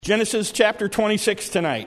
Genesis chapter 26 tonight.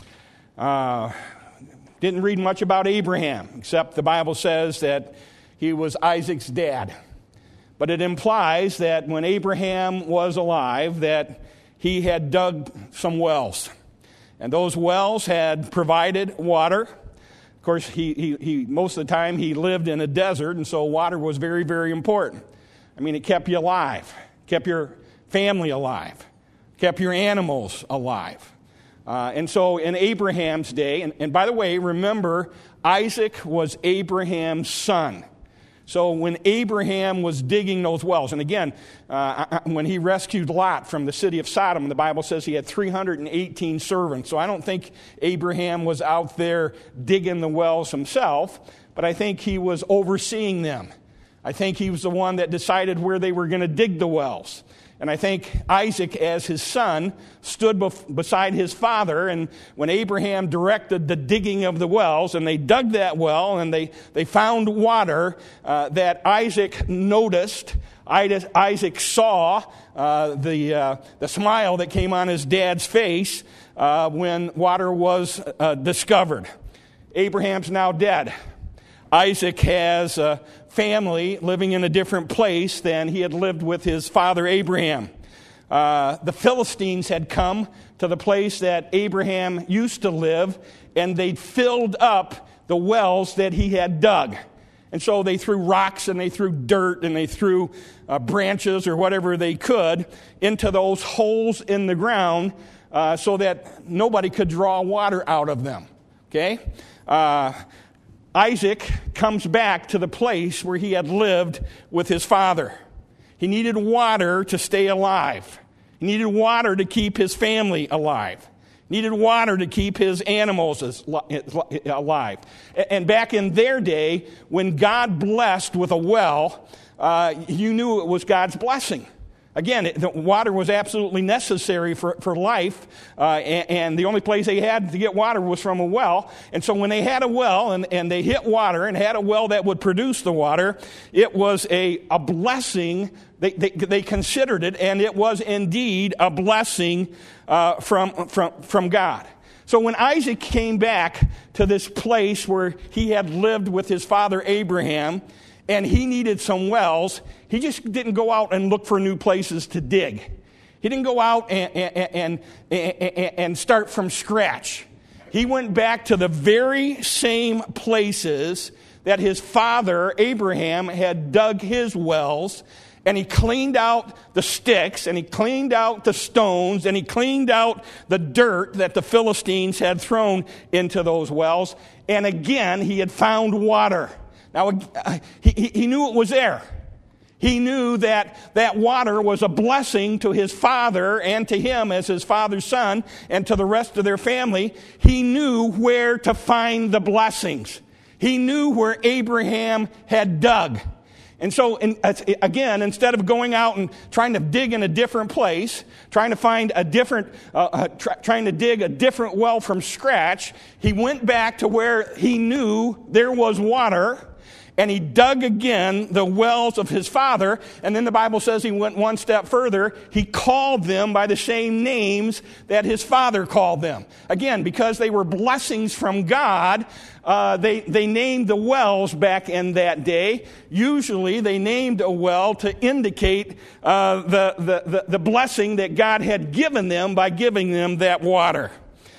Didn't read much about Abraham, except the Bible says that he was Isaac's dad. But it implies that when Abraham was alive, that he had dug some wells. And those wells had provided water. Of course, he most of the time he lived in a desert, and so water was very, very important. I mean, it kept you alive, kept your family alive, kept your animals alive. And so in Abraham's day, and by the way, remember, Isaac was Abraham's son. So when Abraham was digging those wells, and again, when he rescued Lot from the city of Sodom, the Bible says he had 318 servants. So I don't think Abraham was out there digging the wells himself, but I think he was overseeing them. I think he was the one that decided where they were going to dig the wells. And I think Isaac, as his son, stood beside his father, and when Abraham directed the digging of the wells, and they dug that well, and they found water that Isaac noticed. Isaac saw the smile that came on his dad's face when water was discovered. Abraham's now dead. Isaac has a family living in a different place than he had lived with his father Abraham. The Philistines had come to the place that Abraham used to live, and they'd filled up the wells that he had dug. And so they threw rocks and they threw dirt and they threw branches or whatever they could into those holes in the ground so that nobody could draw water out of them. Okay? Isaac comes back to the place where he had lived with his father. He needed water to stay alive. He needed water to keep his family alive. He needed water to keep his animals alive. And back in their day, when God blessed with a well, you knew it was God's blessing. Again, the water was absolutely necessary for life, and the only place they had to get water was from a well. And so when they had a well and they hit water and had a well that would produce the water, it was a blessing. They considered it, and it was indeed a blessing from God. So when Isaac came back to this place where he had lived with his father Abraham, and he needed some wells, he just didn't go out and look for new places to dig. He didn't go out and start from scratch. He went back to the very same places that his father Abraham had dug his wells, and he cleaned out the sticks, and he cleaned out the stones, and he cleaned out the dirt that the Philistines had thrown into those wells. And again, he had found water. Now, he knew it was there. He knew that water was a blessing to his father and to him as his father's son and to the rest of their family. He knew where to find the blessings. He knew where Abraham had dug. And so, again, instead of going out and trying to dig in a different place, trying to find a different, trying to dig a different well from scratch, he went back to where he knew there was water, and he dug again the wells of his father. And then the Bible says he went one step further. He called them by the same names that his father called them. Again, because they were blessings from God, they named the wells back in that day. Usually they named a well to indicate the blessing that God had given them by giving them that water.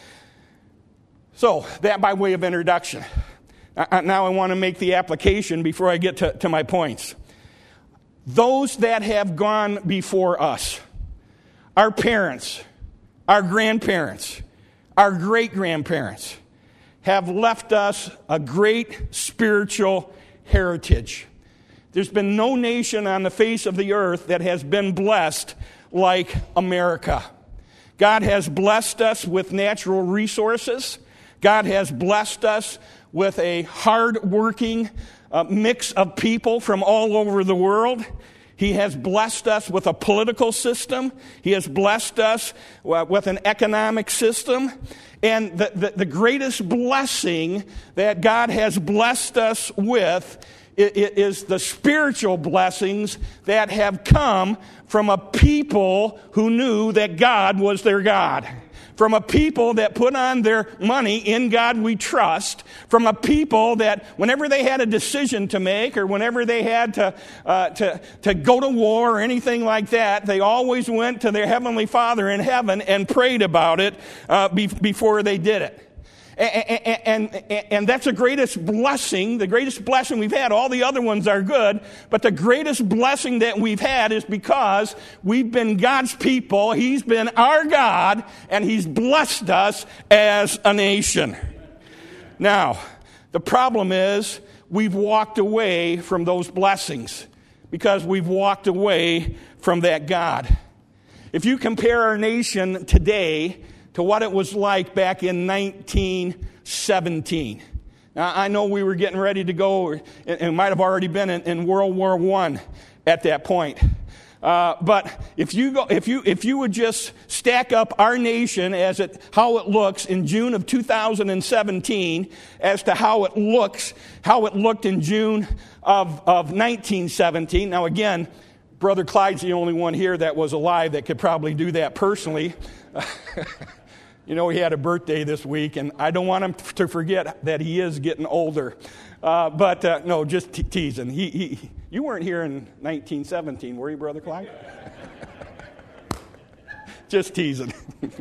So, that by way of introduction. Now I want to make the application before I get to my points. Those that have gone before us, our parents, our grandparents, our great-grandparents, have left us a great spiritual heritage. There's been no nation on the face of the earth that has been blessed like America. God has blessed us with natural resources. God has blessed us with a hard-working mix of people from all over the world. He has blessed us with a political system. He has blessed us with an economic system. And the greatest blessing that God has blessed us with is the spiritual blessings that have come from a people who knew that God was their God. From a people that put on their money, in God we trust. From a people that whenever they had a decision to make, or whenever they had to go to war or anything like that, they always went to their Heavenly Father in heaven and prayed about it before they did it. And that's the greatest blessing we've had. All the other ones are good, but the greatest blessing that we've had is because we've been God's people. He's been our God, and He's blessed us as a nation. Now, the problem is we've walked away from those blessings because we've walked away from that God. If you compare our nation today to what it was like back in 1917. Now, I know we were getting ready to go, and might have already been in World War I at that point. But if you would just stack up our nation how it looks in June of 2017 as to how it looked in June of 1917. Now again, Brother Clyde's the only one here that was alive that could probably do that personally. You know, he had a birthday this week, and I don't want him to forget that he is getting older. But no, just teasing. You weren't here in 1917, were you, Brother Clyde? Just teasing.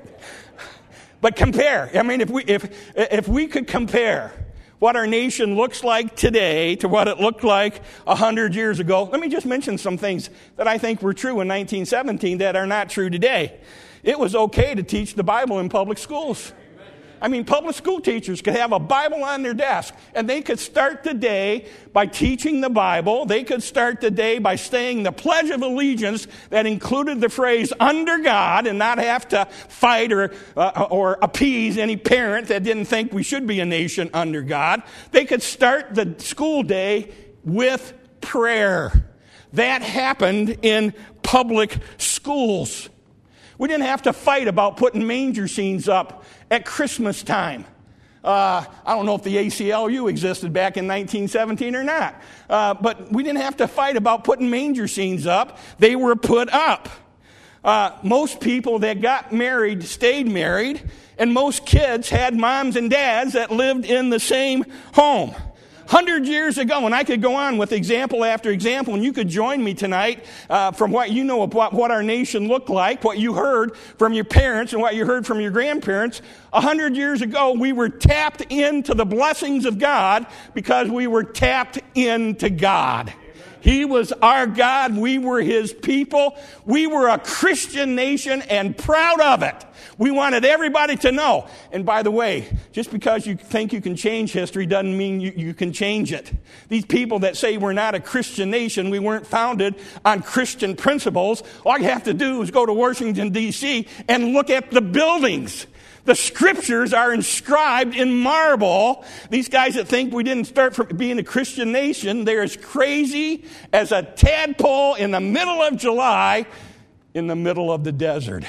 But compare. I mean, if we could compare what our nation looks like today to what it looked like 100 years ago, let me just mention some things that I think were true in 1917 that are not true today. It was okay to teach the Bible in public schools. I mean, public school teachers could have a Bible on their desk, and they could start the day by teaching the Bible. They could start the day by saying the Pledge of Allegiance that included the phrase "under God," and not have to fight or appease any parent that didn't think we should be a nation under God. They could start the school day with prayer. That happened in public schools. We didn't have to fight about putting manger scenes up at Christmas time. I don't know if the ACLU existed back in 1917 or not. But we didn't have to fight about putting manger scenes up. They were put up. Most people that got married stayed married, and most kids had moms and dads that lived in the same home. 100 years ago, and I could go on with example after example, and you could join me tonight from what you know about what our nation looked like, what you heard from your parents and what you heard from your grandparents. 100 years ago, we were tapped into the blessings of God because we were tapped into God. He was our God. We were His people. We were a Christian nation and proud of it. We wanted everybody to know. And by the way, just because you think you can change history doesn't mean you can change it. These people that say we're not a Christian nation, we weren't founded on Christian principles, all you have to do is go to Washington, D.C. and look at the buildings. The scriptures are inscribed in marble. These guys that think we didn't start from being a Christian nation, they're as crazy as a tadpole in the middle of July in the middle of the desert.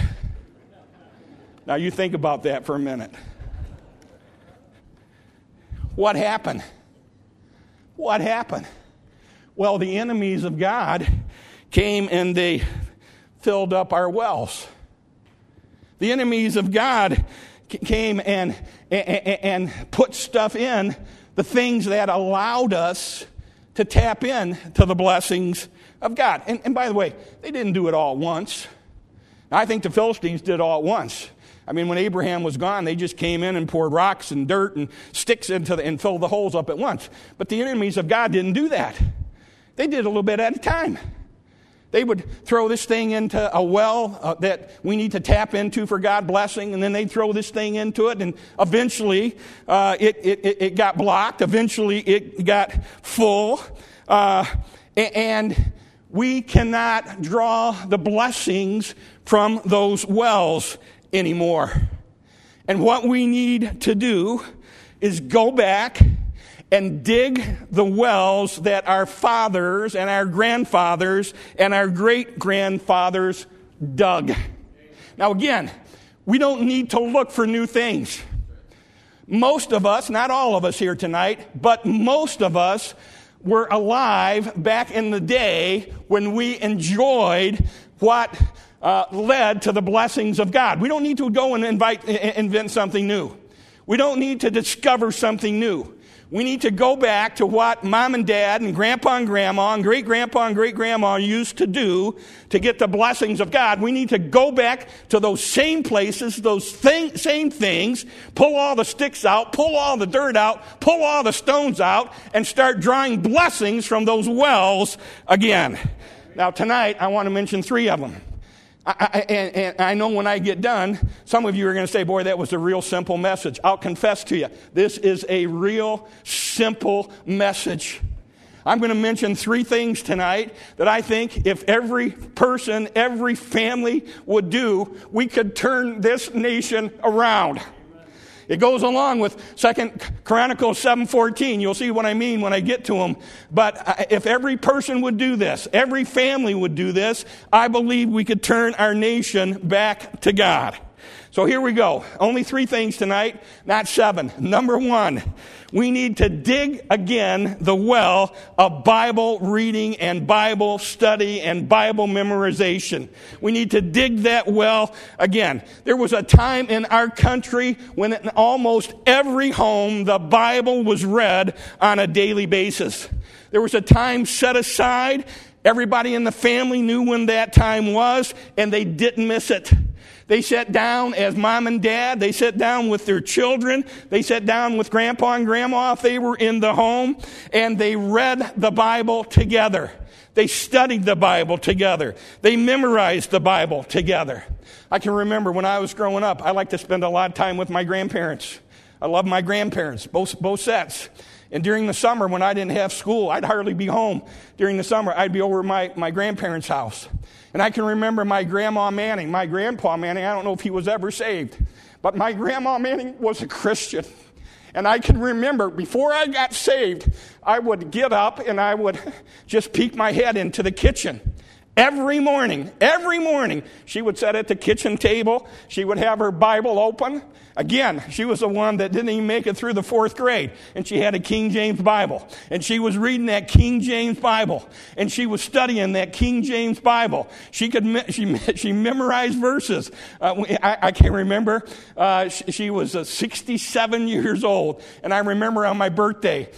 Now you think about that for a minute. What happened? What happened? Well, the enemies of God came and they filled up our wells. The enemies of God came and put stuff in, the things that allowed us to tap in to the blessings of God. And by the way, they didn't do it all at once. I think the Philistines did it all at once. I mean, when Abraham was gone, they just came in and poured rocks and dirt and sticks and filled the holes up at once. But the enemies of God didn't do that. They did a little bit at a time. They would throw this thing into a well that we need to tap into for God blessing, and then they'd throw this thing into it, and eventually it got blocked. Eventually it got full. And we cannot draw the blessings from those wells anymore. And what we need to do is go back and dig the wells that our fathers and our grandfathers and our great-grandfathers dug. Now again, we don't need to look for new things. Most of us, not all of us here tonight, but most of us were alive back in the day when we enjoyed what led to the blessings of God. We don't need to go and invent something new. We don't need to discover something new. We need to go back to what mom and dad and grandpa and grandma and great-grandpa and great-grandma used to do to get the blessings of God. We need to go back to those same places, those same things, pull all the sticks out, pull all the dirt out, pull all the stones out, and start drawing blessings from those wells again. Now, tonight, I want to mention 3 of them. And I know when I get done, some of you are going to say, boy, that was a real simple message. I'll confess to you, this is a real simple message. I'm going to mention 3 things tonight that I think if every person, every family would do, we could turn this nation around. It goes along with 2 Chronicles 7:14. You'll see what I mean when I get to them. But if every person would do this, every family would do this, I believe we could turn our nation back to God. So here we go. Only 3 things tonight, not 7. Number 1, we need to dig again the well of Bible reading and Bible study and Bible memorization. We need to dig that well again. There was a time in our country when in almost every home the Bible was read on a daily basis. There was a time set aside. Everybody in the family knew when that time was, and they didn't miss it. They sat down as mom and dad. They sat down with their children. They sat down with grandpa and grandma if they were in the home, and they read the Bible together. They studied the Bible together. They memorized the Bible together. I can remember when I was growing up, I liked to spend a lot of time with my grandparents. I love my grandparents, both sets. And during the summer, when I didn't have school, I'd hardly be home. During the summer, I'd be over at my grandparents' house. And I can remember my grandpa Manning, I don't know if he was ever saved, but my grandma Manning was a Christian. And I can remember, before I got saved, I would get up and I would just peek my head into the kitchen. Every morning, she would sit at the kitchen table. She would have her Bible open. Again, she was the one that didn't even make it through the 4th grade. And she had a King James Bible. And she was reading that King James Bible. And she was studying that King James Bible. She memorized verses. I can remember she was 67 years old. And I remember on my birthday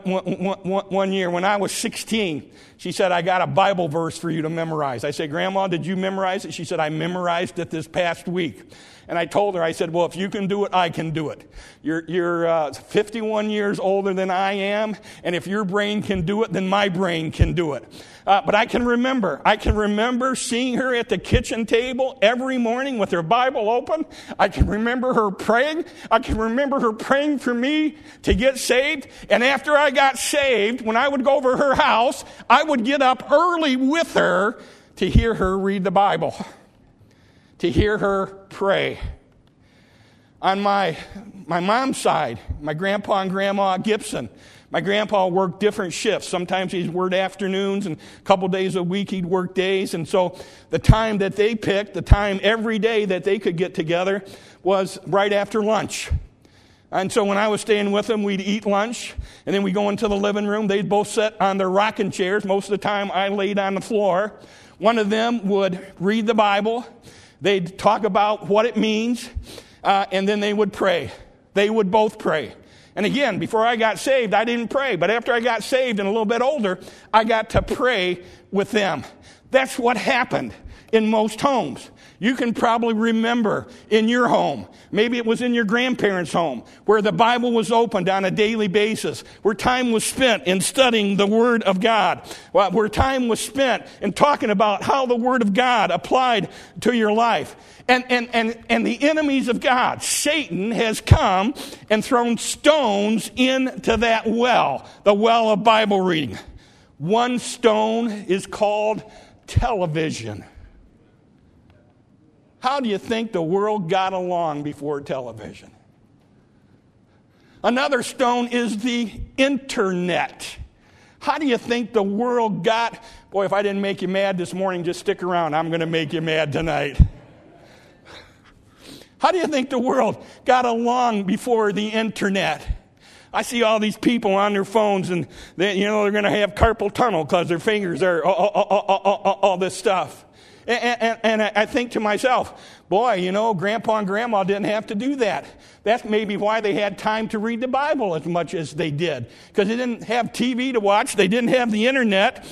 one year when I was 16, she said, I got a Bible verse for you to memorize. I said, Grandma, did you memorize it? She said, I memorized it this past week. And I told her, I said, well, if you can do it, I can do it. You're 51 years older than I am, and if your brain can do it, then my brain can do it. But I can remember seeing her at the kitchen table every morning with her Bible open. I can remember her praying. I can remember her praying for me to get saved. And after I got saved, when I would go over her house, I would get up early with her to hear her read the Bible, to hear her pray. On my mom's side, my grandpa and grandma Gibson, my grandpa worked different shifts. Sometimes he'd work afternoons, and a couple days a week he'd work days. And so the time that they picked, the time every day that they could get together was right after lunch. And so when I was staying with them, we'd eat lunch, and then we'd go into the living room. They'd both sit on their rocking chairs. Most of the time I laid on the floor. One of them would read the Bible. They'd talk about what it means, and then they would pray. They would both pray. And again, before I got saved, I didn't pray. But after I got saved and a little bit older, I got to pray with them. That's what happened in most homes. You can probably remember in your home, maybe it was in your grandparents' home, where the Bible was opened on a daily basis, where time was spent in studying the Word of God, where time was spent in talking about how the Word of God applied to your life. And the enemies of God, Satan, has come and thrown stones into that well, the well of Bible reading. One stone is called television. How do you think the world got along before television? Another stone is the internet. How do you think the world got... Boy, if I didn't make you mad this morning, just stick around. I'm going to make you mad tonight. How do you think the world got along before the internet? I see all these people on their phones, and they're going to have carpal tunnel because their fingers are all this stuff. And I think to myself, boy, Grandpa and Grandma didn't have to do that. That's maybe why they had time to read the Bible as much as they did, because they didn't have TV to watch. They didn't have the internet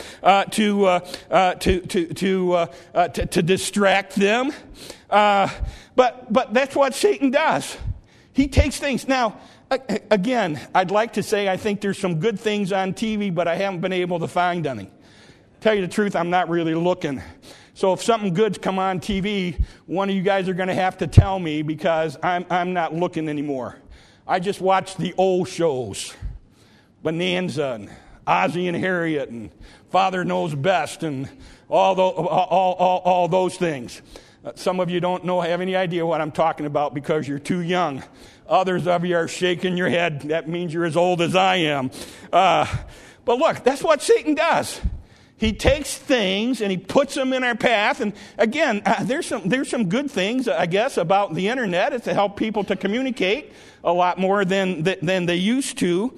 to distract them. But that's what Satan does. He takes things. Now, again, I'd like to say I think there's some good things on TV, but I haven't been able to find any. Tell you the truth, I'm not really looking. So if something good's come on TV, one of you guys are going to have to tell me, because I'm not looking anymore. I just watch the old shows, Bonanza and Ozzie and Harriet and Father Knows Best and all those things. Some of you don't have any idea what I'm talking about because you're too young. Others of you are shaking your head. That means you're as old as I am. But look, that's what Satan does. He takes things and he puts them in our path. And again, there's some good things, I guess, about the internet. It's to help people to communicate a lot more than they used to.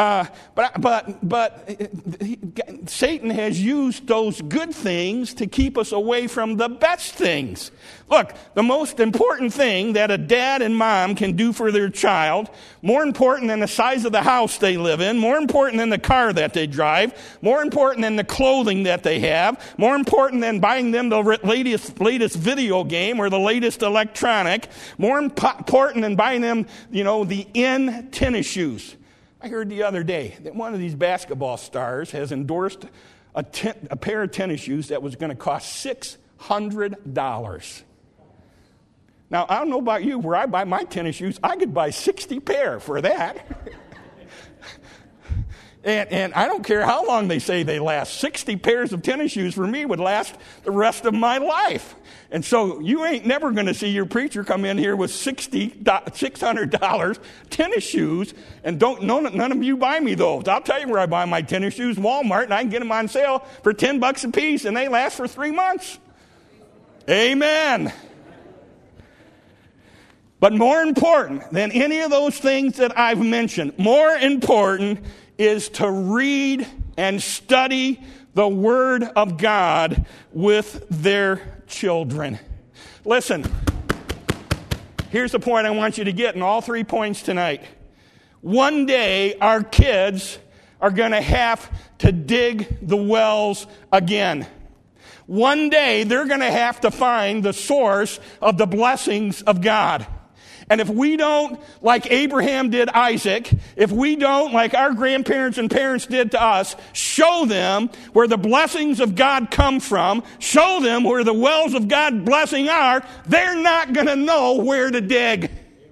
But Satan has used those good things to keep us away from the best things. Look, the most important thing that a dad and mom can do for their child, more important than the size of the house they live in, more important than the car that they drive, more important than the clothing that they have, more important than buying them the latest video game or the latest electronic, more important than buying them, the in tennis shoes. I heard the other day that one of these basketball stars has endorsed a pair of tennis shoes that was going to cost $600. Now, I don't know about you, where I buy my tennis shoes, I could buy 60 pair for that. And I don't care how long they say they last. 60 pairs of tennis shoes for me would last the rest of my life. And so you ain't never going to see your preacher come in here with $600 tennis shoes, and none of you buy me those. I'll tell you where I buy my tennis shoes, Walmart, and I can get them on sale for $10 a piece, and they last for 3 months. Amen. But more important than any of those things that I've mentioned, more important is to read and study the Word of God with their children. Listen, here's the point I want you to get in all 3 points tonight. One day, our kids are going to have to dig the wells again. One day, they're going to have to find the source of the blessings of God. And if we don't, like Abraham did Isaac, if we don't, like our grandparents and parents did to us, show them where the blessings of God come from, show them where the wells of God's blessing are, they're not going to know where to dig.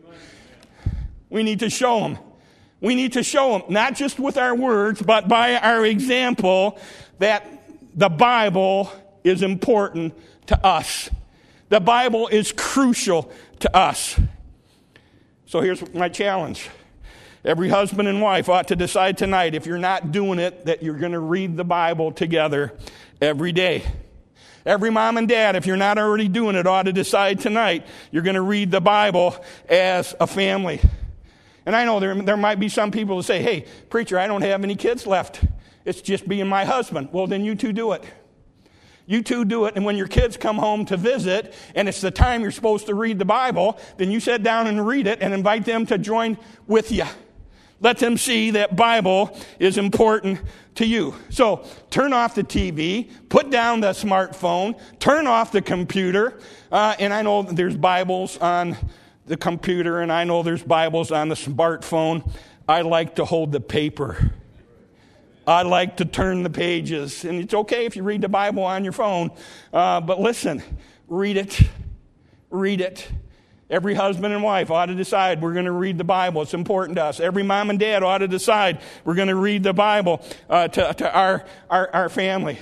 We need to show them. We need to show them, not just with our words, but by our example, that the Bible is important to us. The Bible is crucial to us. So here's my challenge. Every husband and wife ought to decide tonight, if you're not doing it, that you're going to read the Bible together every day. Every mom and dad, if you're not already doing it, ought to decide tonight you're going to read the Bible as a family. And I know there might be some people who say, hey, preacher, I don't have any kids left. It's just being my husband. Well, then you two do it. You two do it, and when your kids come home to visit, and it's the time you're supposed to read the Bible, then you sit down and read it and invite them to join with you. Let them see that Bible is important to you. So turn off the TV, put down the smartphone, turn off the computer, and I know there's Bibles on the computer, and I know there's Bibles on the smartphone. I like to hold the paper. I like to turn the pages, and it's okay if you read the Bible on your phone, but listen, read it. Read it. Every husband and wife ought to decide we're going to read the Bible. It's important to us. Every mom and dad ought to decide we're going to read the Bible to our family.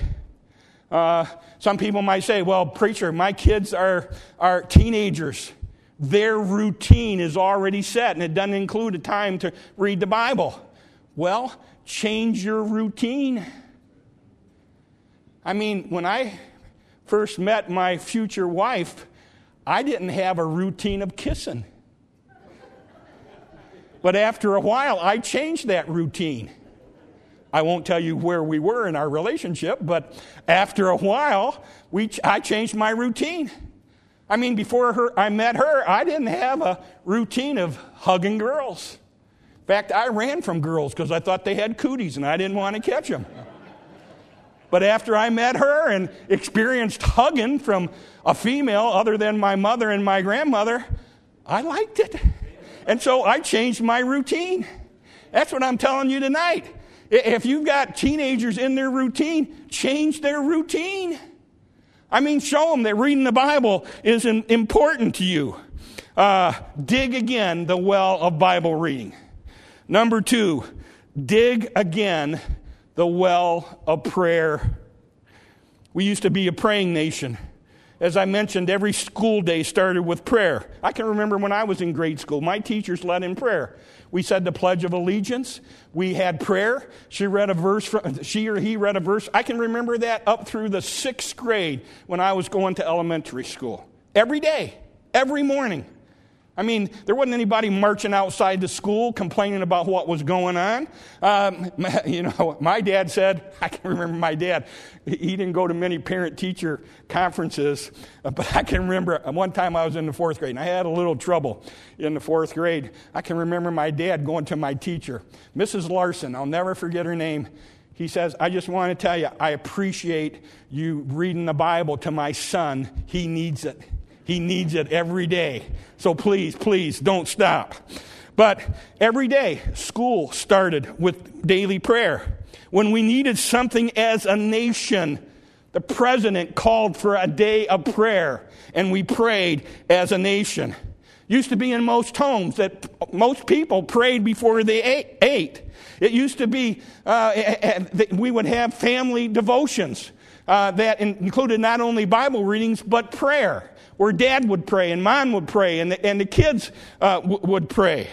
Some people might say, well, preacher, my kids are teenagers. Their routine is already set, and it doesn't include a time to read the Bible. Well, change your routine. I mean, when I first met my future wife, I didn't have a routine of kissing. But after a while, I changed that routine. I won't tell you where we were in our relationship, but after a while, I changed my routine. I mean, before I met her, I didn't have a routine of hugging girls. In fact, I ran from girls because I thought they had cooties and I didn't want to catch them. But after I met her and experienced hugging from a female other than my mother and my grandmother, I liked it. And so I changed my routine. That's what I'm telling you tonight. If you've got teenagers in their routine, change their routine. I mean, show them that reading the Bible is important to you. Dig again the well of Bible reading. Number 2, dig again the well of prayer. We used to be a praying nation. As I mentioned, every school day started with prayer. I can remember when I was in grade school, my teachers led in prayer. We said the Pledge of Allegiance. We had prayer. She or he read a verse. I can remember that up through the 6th grade when I was going to elementary school. Every day, every morning. I mean, there wasn't anybody marching outside the school complaining about what was going on. My dad said, I can remember my dad, he didn't go to many parent-teacher conferences, but I can remember one time I was in the 4th grade, and I had a little trouble in the 4th grade. I can remember my dad going to my teacher, Mrs. Larson, I'll never forget her name. He says, I just want to tell you, I appreciate you reading the Bible to my son. He needs it. He needs it every day. So please don't stop. But every day, school started with daily prayer. When we needed something as a nation, the president called for a day of prayer, and we prayed as a nation. Used to be in most homes that most people prayed before they ate. It used to be we would have family devotions that included not only Bible readings, but prayer, where Dad would pray and Mom would pray and the kids would pray.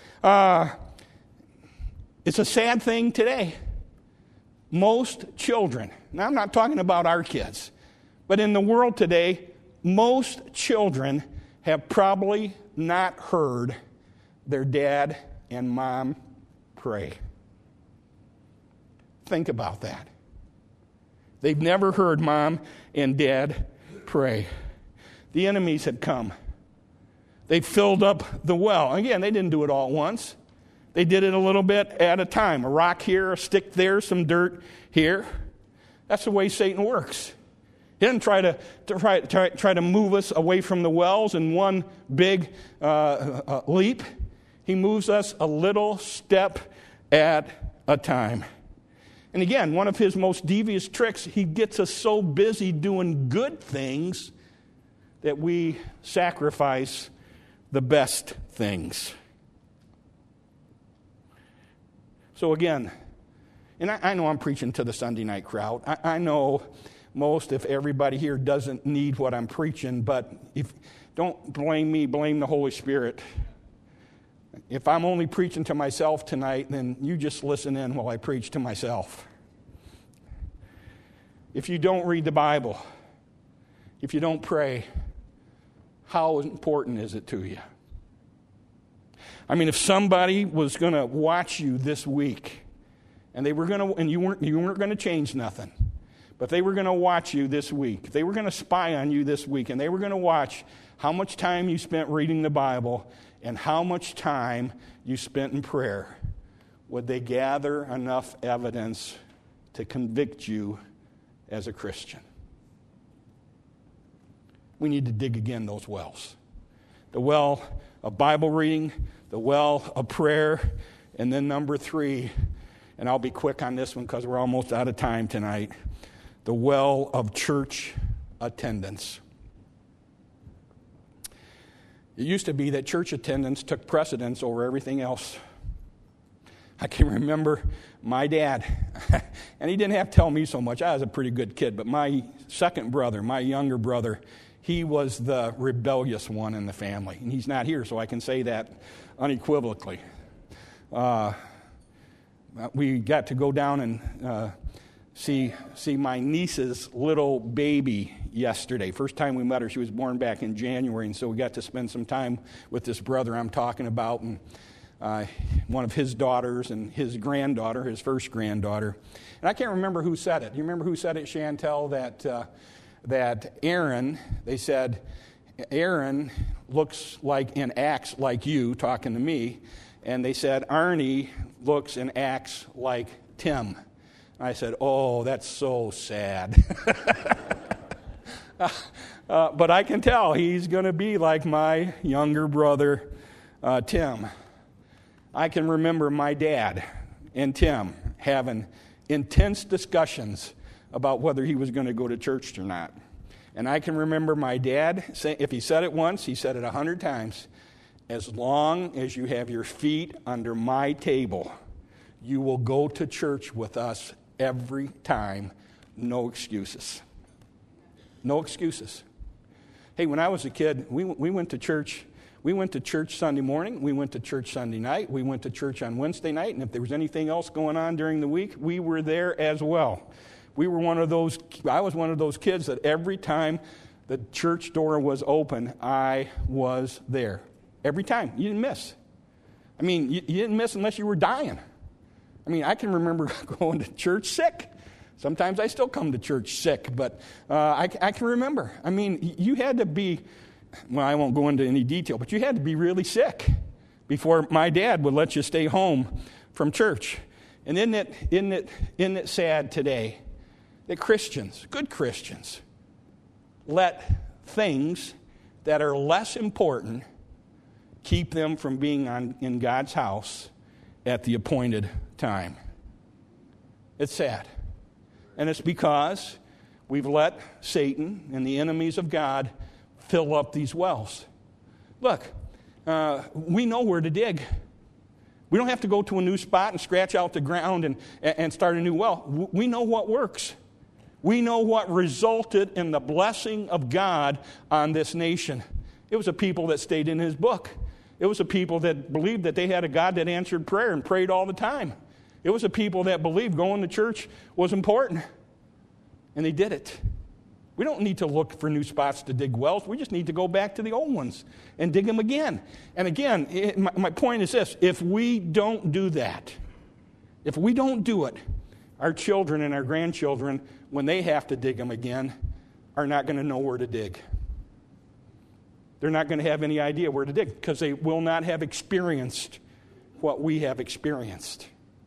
It's a sad thing today. Most children, now I'm not talking about our kids, but in the world today, most children have probably not heard their dad and mom pray. Think about that. They've never heard mom and dad pray. The enemies had come. They filled up the well. Again, they didn't do it all at once. They did it a little bit at a time. A rock here, a stick there, some dirt here. That's the way Satan works. He doesn't try to move us away from the wells in one big leap. He moves us a little step at a time. And again, one of his most devious tricks, he gets us so busy doing good things that we sacrifice the best things. So again, and I know I'm preaching to the Sunday night crowd. I know most, if everybody here doesn't need what I'm preaching, but don't blame me, blame the Holy Spirit. If I'm only preaching to myself tonight, then you just listen in while I preach to myself. If you don't read the Bible, if you don't pray, how important is it to you? I mean, if somebody was going to watch you this week, and they were going to, and you weren't going to change nothing, but they were going to watch you this week, they were going to spy on you this week, and they were going to watch how much time you spent reading the Bible and how much time you spent in prayer, would they gather enough evidence to convict you as a Christian? We need to dig again those wells. The well of Bible reading, the well of prayer, and then number 3, and I'll be quick on this one because we're almost out of time tonight, the well of church attendance. It used to be that church attendance took precedence over everything else. I can remember my dad, and he didn't have to tell me so much. I was a pretty good kid, but my second brother, my younger brother, he was the rebellious one in the family. And he's not here, so I can say that unequivocally. We got to go down and see my niece's little baby yesterday. First time we met her, she was born back in January, and so we got to spend some time with this brother I'm talking about. And one of his daughters and his granddaughter, his first granddaughter. And I can't remember who said it. Do you remember who said it, Chantel, that Aaron, they said, Aaron looks like and acts like you, talking to me. And they said, Arnie looks and acts like Tim. I said, oh, that's so sad. But I can tell he's going to be like my younger brother, Tim. I can remember my dad and Tim having intense discussions about whether he was going to go to church or not. And I can remember my dad saying, if he said it once, he said it 100 times, as long as you have your feet under my table, you will go to church with us every time. No excuses. No excuses. Hey, when I was a kid, we went to church. We went to church Sunday morning. We went to church Sunday night. We went to church on Wednesday night. And if there was anything else going on during the week, we were there as well. I was one of those kids that every time the church door was open, I was there. Every time. You didn't miss. I mean, you didn't miss unless you were dying. I mean, I can remember going to church sick. Sometimes I still come to church sick, but I can remember. I mean, you had to be, well, I won't go into any detail, but you had to be really sick before my dad would let you stay home from church. And isn't it sad today that Christians, good Christians, let things that are less important keep them from being in God's house at the appointed time? It's sad. And it's because we've let Satan and the enemies of God fill up these wells. Look, we know where to dig. We don't have to go to a new spot and scratch out the ground and start a new well. We know what works. We know what resulted in the blessing of God on this nation. It was a people that stayed in his book. It was a people that believed that they had a God that answered prayer and prayed all the time. It was a people that believed going to church was important. And they did it. We don't need to look for new spots to dig wells. We just need to go back to the old ones and dig them again. And again, my point is this. If we don't do that, if we don't do it, our children and our grandchildren, when they have to dig them again, are not going to know where to dig. They're not going to have any idea where to dig because they will not have experienced what we have experienced.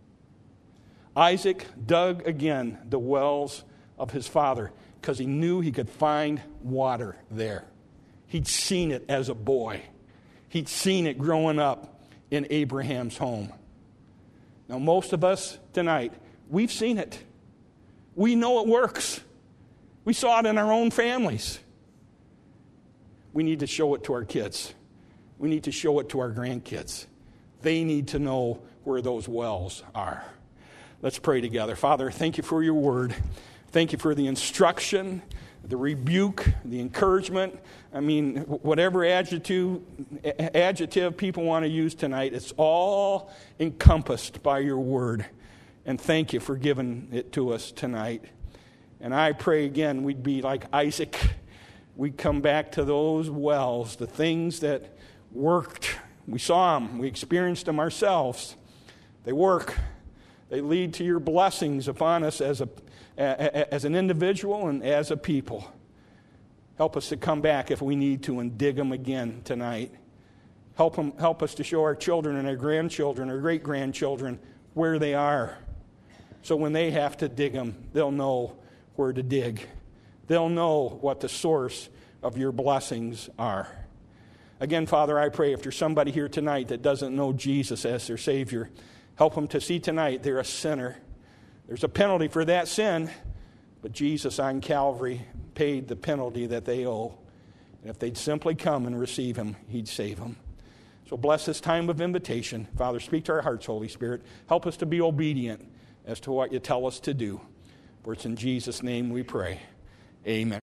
Isaac dug again the wells of his father because he knew he could find water there. He'd seen it as a boy. He'd seen it growing up in Abraham's home. Now, most of us tonight, we've seen it. We know it works. We saw it in our own families. We need to show it to our kids. We need to show it to our grandkids. They need to know where those wells are. Let's pray together. Father, thank you for your word. Thank you for the instruction, the rebuke, the encouragement. I mean, whatever adjective people want to use tonight, it's all encompassed by your word. And thank you for giving it to us tonight. And I pray again we'd be like Isaac. We'd come back to those wells, the things that worked. We saw them. We experienced them ourselves. They work. They lead to your blessings upon us as an individual and as a people. Help us to come back if we need to and dig them again tonight. Help us to show our children and our grandchildren, our great-grandchildren, where they are. So when they have to dig them, they'll know where to dig. They'll know what the source of your blessings are. Again, Father, I pray if there's somebody here tonight that doesn't know Jesus as their Savior, help them to see tonight they're a sinner. There's a penalty for that sin, but Jesus on Calvary paid the penalty that they owe. And if they'd simply come and receive him, he'd save them. So bless this time of invitation. Father, speak to our hearts, Holy Spirit. Help us to be obedient as to what you tell us to do. For it's in Jesus' name we pray. Amen.